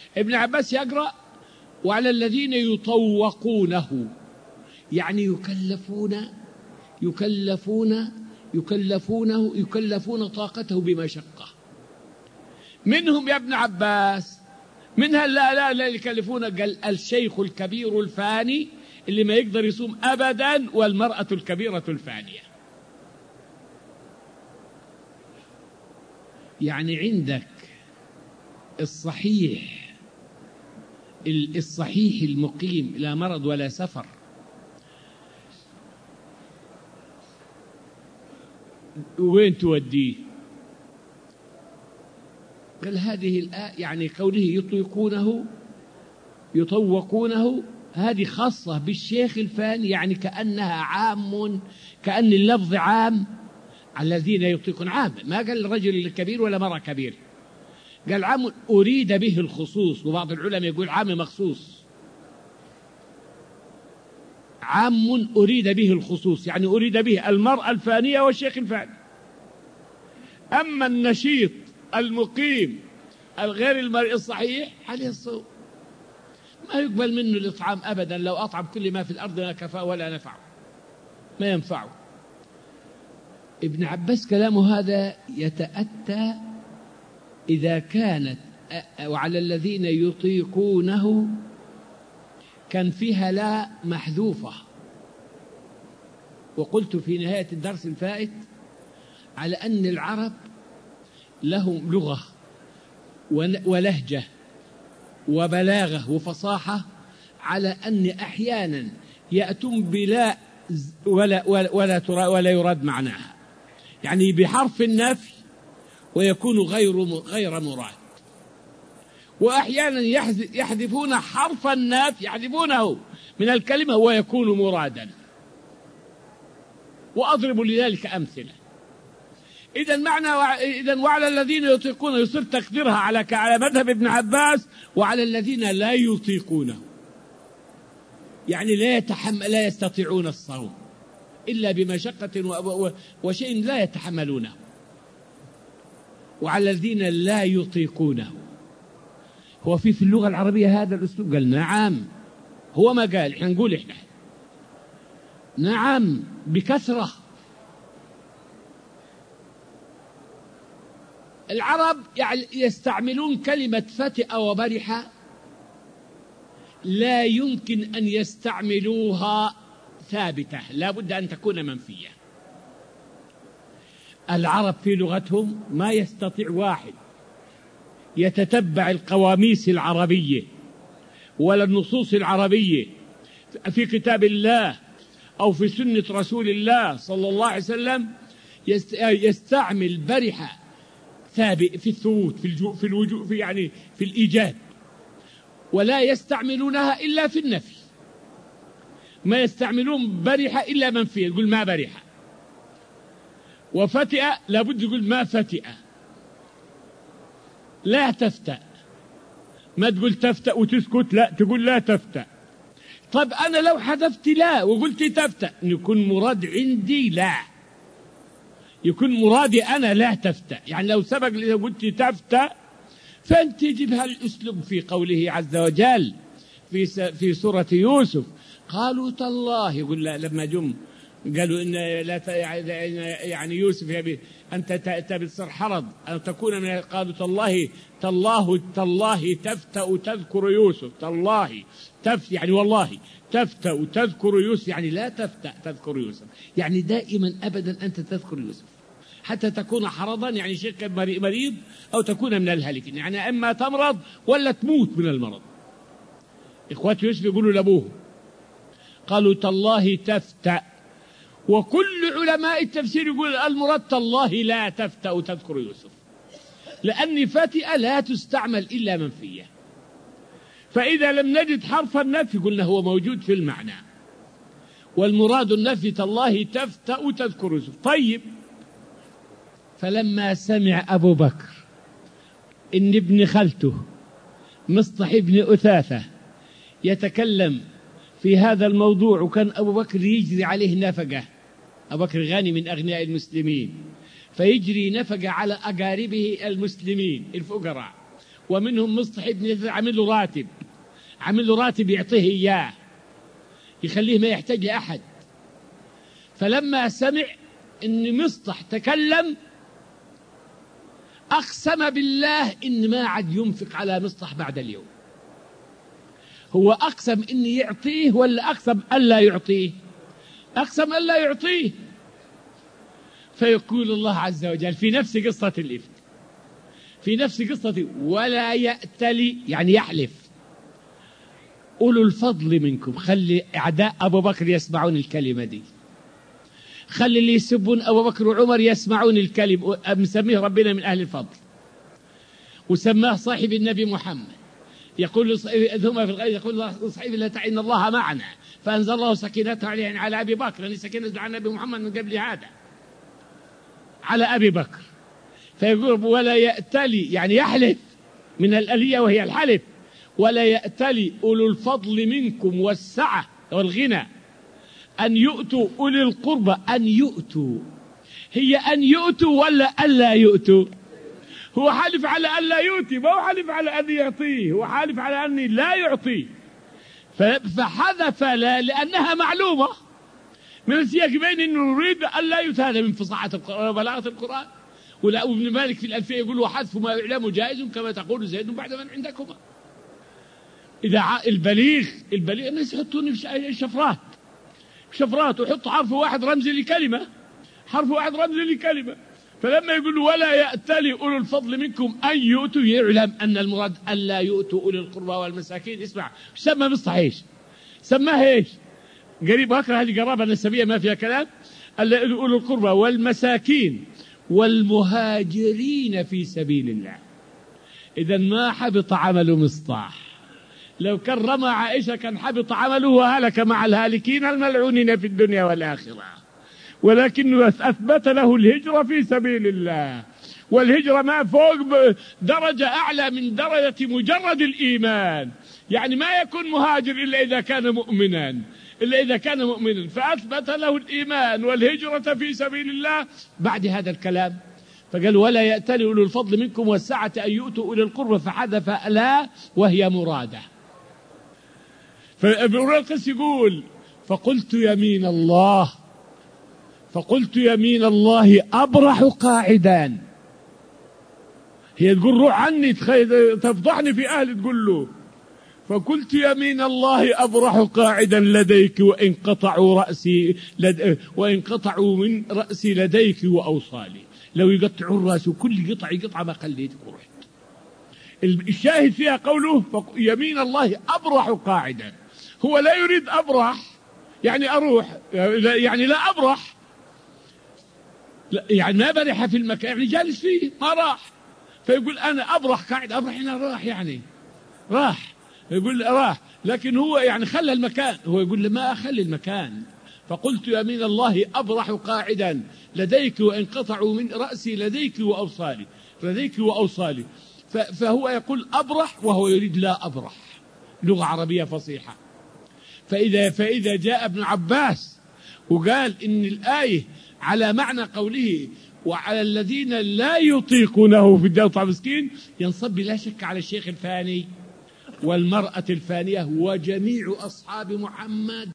ابن عباس يقرأ وعلى الذين يطوقونه، يعني يكلفون طاقته بمشقة. منهم يا ابن عباس منها لا يكلفون، قال الشيخ الكبير الفاني اللي ما يقدر يصوم أبدا، والمرأة الكبيرة الفانية. يعني عندك الصحيح المقيم لا مرض ولا سفر، وين توديه؟ قال هذه الآية يعني قوله يطوقونه هذه خاصة بالشيخ الفاني، يعني كأنها عام، كأن اللفظ عام على الذين يطيقون، عام، ما قال الرجل الكبير ولا مرة كبير، قال عام أريد به الخصوص. وبعض العلماء يقول عام مخصوص، عام أريد به الخصوص، يعني أريد به المرأة الفانية والشيخ الفاني. أما النشيط المقيم الغير المرء الصحيح عليه الصوم، ما يقبل منه الإطعام أبدا، لو أطعم كل ما في الأرض لا كفاه ولا نفعه، ما ينفعه. ابن عباس كلامه هذا يتأتى إذا كانت وعلى الذين يطيقونه كان فيها لا محذوفة. وقلت في نهاية الدرس الفائت على أن العرب لهم لغة ولهجة وبلاغة وفصاحة، على أن أحيانا يأتون بلا ولا يراد معناها، يعني بحرف النفي ويكون غير مراد. وأحيانا يحذفون حرف النفي، يحذفونه من الكلمة ويكون مرادا. وأضرب لذلك أمثلة. إذا وعلى الذين يطيقون يصير تقديرها على مذهب ابن عباس وعلى الذين لا يطيقونه، يعني لا يستطيعون الصوم إلا بمشقة وشيء لا يتحملونه. وعلى الذين لا يطيقونه، هو في اللغة العربية هذا الأسلوب؟ قال نعم، هو ما قال، احنا نقول احنا نعم بكثرة. العرب يعني يستعملون كلمة فتئ وبرح، لا يمكن أن يستعملوها ثابتة، لا بد أن تكون منفية. العرب في لغتهم ما يستطيع واحد يتتبع القواميس العربية ولا النصوص العربية في كتاب الله أو في سنة رسول الله صلى الله عليه وسلم يستعمل برح ثابت في الثبوت في الوجوب يعني في الإيجاد، ولا يستعملونها إلا في النفي. ما يستعملون برح إلا منفية، يقول ما برح. وفتئ لابد يقول ما فتئ. لا تفتأ، ما تقول تفتأ وتسكت، لا تقول لا تفتأ. طب أنا لو حذفت لا وقلت تفتأ، يكون مراد عندي لا، يكون مرادي أنا لا تفتأ. يعني لو سبق لي قلت تفتأ، فأنت تجيبها الأسلوب في قوله عز وجل في سورة يوسف، قالوا تالله، يقول لما جم قالوا إن لا يعني يوسف يبي أنت تصير حرض أن تكون من، قالوا تالله تفتأ تذكر يوسف، تالله يعني والله تفتأ تذكر يوسف، يعني لا تفتأ تذكر يوسف، يعني دائما أبدا أنت تذكر يوسف حتى تكون حرضا، يعني شيء مريض، أو تكون من الهالكين، يعني إما تمرض ولا تموت من المرض. إخوة يوسف يقولوا لأبوه قالوا تالله تفتأ. وكل علماء التفسير يقول المراد تالله لا تفتأ تذكر يوسف، لأن فتئة لا تستعمل إلا منفية. فإذا لم نجد حرف النفي قلنا هو موجود في المعنى، والمراد النفي تالله تفتأ تذكر يوسف. طيب، فلما سمع أبو بكر إن ابن خالته مصطح بن أثاثة يتكلم في هذا الموضوع، وكان أبو بكر يجري عليه نفقة، أبو بكر غني من أغنياء المسلمين، فيجري نفقة على أقاربه المسلمين الفقراء، ومنهم مصطح بن يثر عامل له راتب يعطيه إياه يخليه ما يحتاج لأحد. فلما سمع إن مصطح تكلم أقسم بالله إن ما عاد ينفق على مصطح بعد اليوم. هو أقسم إن يعطيه ولا أقسم ألا يعطيه؟ أقسم ألا يعطيه. فيقول الله عز وجل في نفس قصة الإفك، في نفس قصة ولا يأتلي يعني يحلف أولو الفضل منكم. خلي أعداء أبو بكر يسمعون الكلمة دي، خلي اللي يسبون أبو بكر وعمر يسمعون الكلمة. مسميه ربنا من أهل الفضل، وسماه صاحب النبي محمد. يقول ثم في الغيب يقول صاحب لا تعين الله معنا فأنزل الله سكينته عليه يعني على أبي بكر، لأن سكينته على النبي محمد من قبل هذا على أبي بكر. فيقول ولا يأتلي يعني يحلف من الألية وهي الحلف، ولا يأتلي أولو الفضل منكم والسعة والغنى أن يؤتوا أولي القربى. أن يؤتوا هي أن يؤتوا ولا ألا يؤتوا؟ هو حالف على أن لا يؤتي، ما هو حالف على أن يعطيه، هو حالف على أن لا يعطيه. فحذف لا لأنها معلومة من السياق بين أنه يريد أن لا يؤتى. هذا من فصاحة القرآن وبلاغة القرآن. ولا ابن مالك في الألفية يقول وحذف ما يعلم جائز كما تقول زيد بعد من عندكما. إذا البليغ الناس يحطون في شفرات ويحط حرف واحد رمزي لكلمة، فلما يقول ولا يأتلي أولو الفضل منكم أن يؤتوا يعلم أن المراد أن لا يؤتوا أولي القربى والمساكين. اسمع سمى مصطح ايش؟ سماه ايش؟ قريب هكذا، هذه قرابة نسبية ما فيها كلام. أولو القربى والمساكين والمهاجرين في سبيل الله. إذا ما حبط عمل مصطح. لو كرم عائشة كان حبط عمله وهلك مع الهالكين الملعونين في الدنيا والآخرة، ولكنه أثبت له الهجرة في سبيل الله. والهجرة ما فوق درجة أعلى من درجة مجرد الإيمان، يعني ما يكون مهاجر إلا إذا كان مؤمنا، فأثبت له الإيمان والهجرة في سبيل الله بعد هذا الكلام. فقال ولا يأتلي أولو الفضل منكم والسعة أن يؤتوا أولي القربى، فحذف لا وهي مرادة. فابن القس يقول فقلت يمين الله أبرح قاعدا. هي تقول روح عني تفضحني في أهلي، تقول له فقلت يمين الله أبرح قاعدا لديك وإن قطعوا من رأسي لديك وأوصالي. لو يقطعوا الرأس وكل قطعة ما خليتك ورحت. الشاهد فيها قوله يمين الله أبرح قاعدا. هو لا يريد أبرح يعني أروح، يعني لا أبرح، يعني ما برح في المكان، يعني جالس فيه ما راح. فيقول أنا أبرح قاعد. أبرح هنا راح، يعني راح، يقول راح، لكن هو يعني خلى المكان. هو يقول ما أخلي المكان. فقلت يمين الله أبرح قاعدا لديك وإن قطعوا من رأسي لديك وأوصالي. فهو يقول أبرح وهو يريد لا أبرح، لغة عربية فصيحة. فإذا جاء ابن عباس وقال إن الآية على معنى قوله وعلى الذين لا يطيقونه في الدار طعام مسكين، ينصب بلا شك على الشيخ الفاني والمرأة الفانية وجميع أصحاب محمد.